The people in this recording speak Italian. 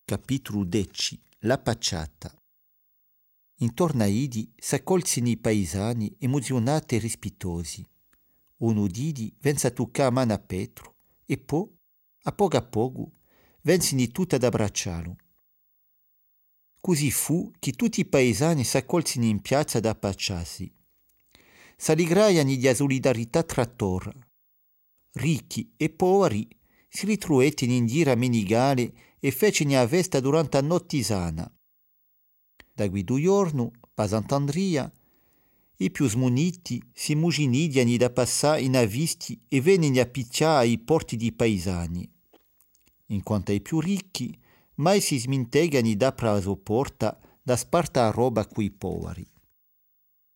Capitolo 10. La pacciata. Intorno a Idi s'accolsino i paesani emozionati e rispettosi. Uno didi vense a toccare a mano a Petro e poi, a poco, vensero tutti ad abbracciarlo. Così fu che tutti i paesani s'accolsino in piazza ad appacciarsi. S'allegraiano di solidarietà tra loro. Ricchi e poveri si ritrovettero in giro a menigare e fecero a festa durante la nottisana. Da guido giorno, Pasant'Andria, i più smuniti si muginidiano da passare in avvisti e vennero a picciare ai porti di paesani. In quanto ai più ricchi, mai si smintegano da praso porta da spartare roba coi poveri.